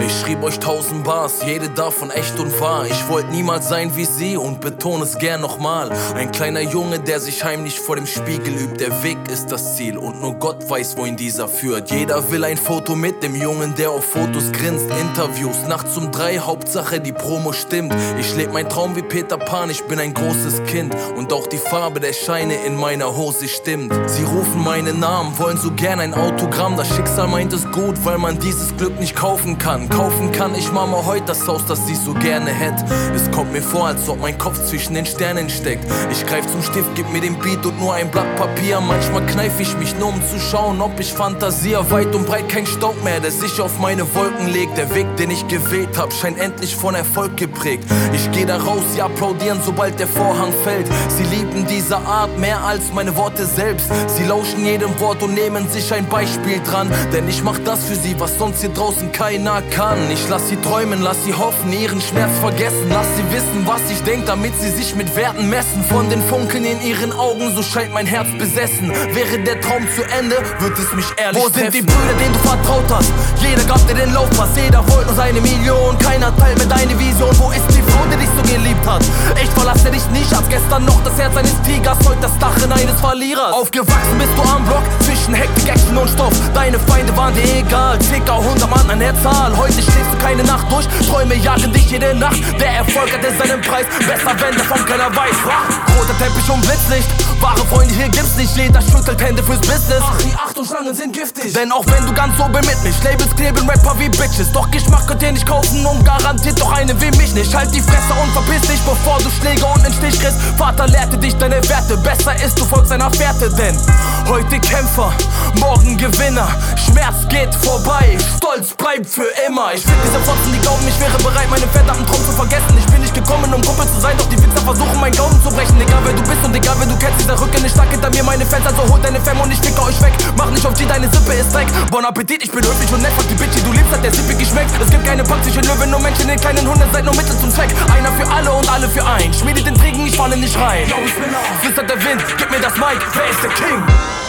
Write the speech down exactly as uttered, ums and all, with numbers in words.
Ich schrieb euch tausend Bars, jede davon echt und wahr. Ich wollte niemals sein wie sie und betone es gern nochmal. Ein kleiner Junge, der sich heimlich vor dem Spiegel übt. Der Weg ist das Ziel und nur Gott weiß, wohin dieser führt. Jeder will ein Foto mit dem Jungen, der auf Fotos grinst. Interviews, nachts um drei, Hauptsache die Promo stimmt. Ich leb mein Traum wie Peter Pan, ich bin ein großes Kind. Und auch die Farbe der Scheine in meiner Hose stimmt. Sie rufen meinen Namen, wollen so gern ein Autogramm. Das Schicksal meint es gut, weil man dieses Glück nicht kaufen kann. Kaufen kann ich Mama heute das Haus, das sie so gerne hätte. Es kommt mir vor, als ob mein Kopf zwischen den Sternen steckt. Ich greif zum Stift, gib mir den Beat und nur ein Blatt Papier. Manchmal kneif ich mich nur, um zu schauen, ob ich fantasiere. Weit und breit kein Staub mehr, der sich auf meine Wolken legt. Der Weg, den ich gewählt hab, scheint endlich von Erfolg geprägt. Ich geh da raus, sie applaudieren, sobald der Vorhang fällt. Sie lieben diese Art mehr als meine Worte selbst. Sie lauschen jedem Wort und nehmen sich ein Beispiel dran. Denn ich mach das für sie, was sonst hier draußen keiner kann. Ich lass sie träumen, lass sie hoffen, ihren Schmerz vergessen. Lass sie wissen, was ich denk, damit sie sich mit Werten messen. Von den Funkeln in ihren Augen, so scheint mein Herz besessen. Wäre der Traum zu Ende, wird es mich ehrlich treffen. Wo sind die Brüder, denen du vertraut hast? Jeder gab dir den Laufpass, jeder wollte nur seine Million. Keiner teilt mir deine Vision. Wo ist die Frau, die dich so geliebt hat? Ich verlasse dich nicht, hab gestern noch das Herz eines Tigers, heute das Dachen eines Verlierers. Aufgewachsen bist du am Block, zwischen Hektik, Action und Stoff. Deine Feinde waren dir egal, circa hundert Mann an der Zahl. Heute schläfst du keine Nacht durch, Träume jagen dich jede Nacht. Der Erfolg hat jetzt seinen Preis, besser wenn davon keiner weiß. Roter Teppich und Blitzlicht, wahre Freunde hier gibt's nicht. Jeder schüttelt Hände fürs Business. Ach, die Achtungsschlangen sind giftig. Denn auch wenn du ganz oben mit mich, Labels kleben Rapper wie Bitches. Doch Geschmack könnt ihr nicht kaufen und garantiert doch eine wie mich nicht. Halt die Fresse und verpiss dich, bevor du Schläge und einen Stich kriegst. Vater lehrte dich deine Werte, besser ist du folgst seiner Fährte. Denn heute Kämpfer, morgen Gewinner. Schmerz geht vorbei, Stolz bleibt für immer. Ich find diese Fotzen, die glauben, ich wäre bereit, meinen verdammten Traum zu vergessen. Ich bin nicht gekommen, um Kumpel zu sein, doch die Wichser versuchen, meinen Glauben zu brechen. Egal wer du bist und egal wer du kennst, dieser Rücken ist stark hinter mir, meine Fans. Also holt deine Fam und ich ficke euch weg. Mach nicht auf die, deine Sippe ist Dreck. Bon Appetit, ich bin höflich und nett, fuck die Bitch, die du liebst, hat der Sippe geschmeckt. Es gibt keine Punk zwischen Löwen und Menschen, den kleinen Hunden seid nur Mittel zum Zweck. Einer für alle und alle für ein. Schmiedet den Trägen, ich falle nicht rein. Flüstert der Wind, gib mir das Mic, wer ist der King?